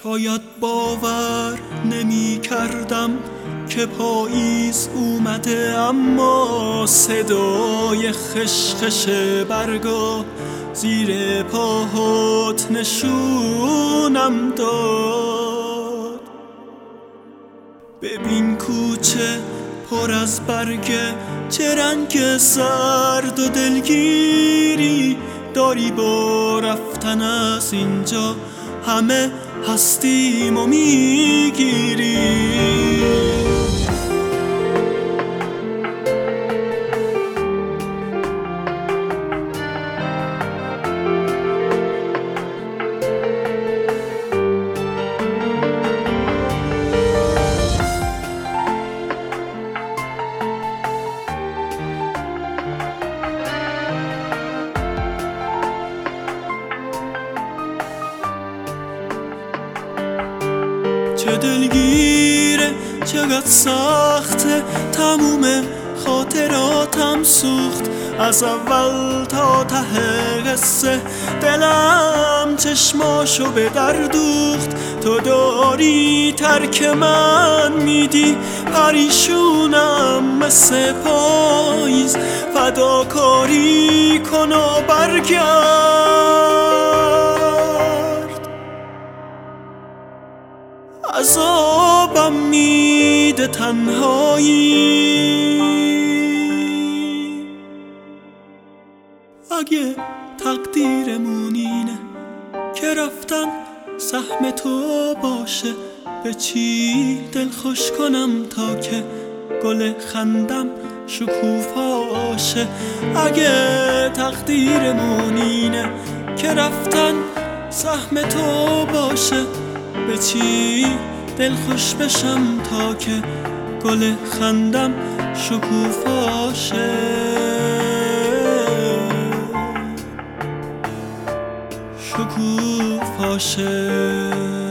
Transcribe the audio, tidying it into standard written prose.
شاید باور نمی کردم که پاییز اومده، اما صدای خشخش برگا زیر پاهات نشونم داد. ببین کوچه پر از برگه، چه رنگ زرد و دلگیری داری با رفتن از اینجا، همه هستیم و میگیری. چه دلگیره، چقدر سخته، تموم خاطراتم سوخت از اول تا ته قصه. دلم چشماشو به در دوخت، تو داری ترک من میدی، پریشونم مثل پاییز، فداکاری کن و برگرد. عذابم میده تنهایی، اگه تقدیرمون اینه که رفتن سهم تو باشه، به چی دل خوش کنم تا که گل خندم شکوفاشه. اگه تقدیرمون اینه که رفتن سهم تو باشه، به چی دل خوش بشم تا که گل خندم شکوفاشه. شکوفاشه.